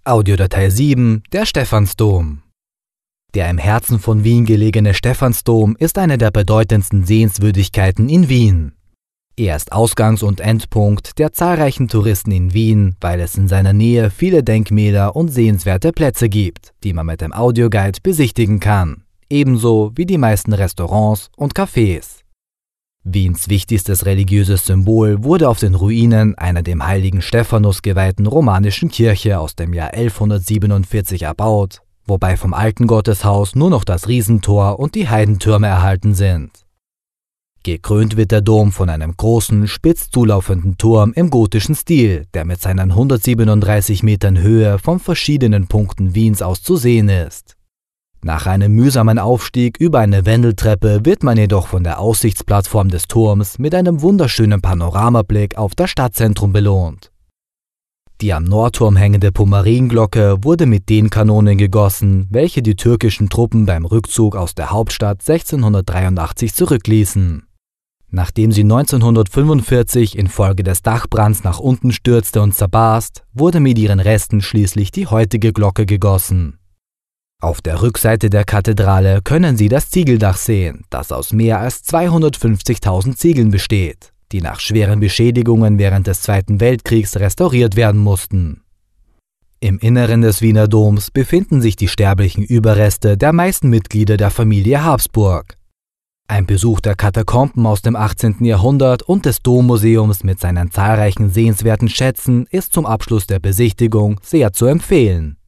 Audiodatei 7, der Stephansdom. Der im Herzen von Wien gelegene Stephansdom ist eine der bedeutendsten Sehenswürdigkeiten in Wien. Er ist Ausgangs- und Endpunkt der zahlreichen Touristen in Wien, weil es in seiner Nähe viele Denkmäler und sehenswerte Plätze gibt, die man mit dem Audioguide besichtigen kann, ebenso wie die meisten Restaurants und Cafés. Wiens wichtigstes religiöses Symbol wurde auf den Ruinen einer dem heiligen Stephanus geweihten romanischen Kirche aus dem Jahr 1147 erbaut, wobei vom alten Gotteshaus nur noch das Riesentor und die Heidentürme erhalten sind. Gekrönt wird der Dom von einem großen, spitz zulaufenden Turm im gotischen Stil, der mit seinen 137 Metern Höhe von verschiedenen Punkten Wiens aus zu sehen ist. Nach einem mühsamen Aufstieg über eine Wendeltreppe wird man jedoch von der Aussichtsplattform des Turms mit einem wunderschönen Panoramablick auf das Stadtzentrum belohnt. Die am Nordturm hängende Pomerienglocke wurde mit den Kanonen gegossen, welche die türkischen Truppen beim Rückzug aus der Hauptstadt 1683 zurückließen. Nachdem sie 1945 infolge des Dachbrands nach unten stürzte und zerbarst, wurde mit ihren Resten schließlich die heutige Glocke gegossen. Auf der Rückseite der Kathedrale können Sie das Ziegeldach sehen, das aus mehr als 250.000 Ziegeln besteht, die nach schweren Beschädigungen während des Zweiten Weltkriegs restauriert werden mussten. Im Inneren des Wiener Doms befinden sich die sterblichen Überreste der meisten Mitglieder der Familie Habsburg. Ein Besuch der Katakomben aus dem 18. Jahrhundert und des Dommuseums mit seinen zahlreichen sehenswerten Schätzen ist zum Abschluss der Besichtigung sehr zu empfehlen.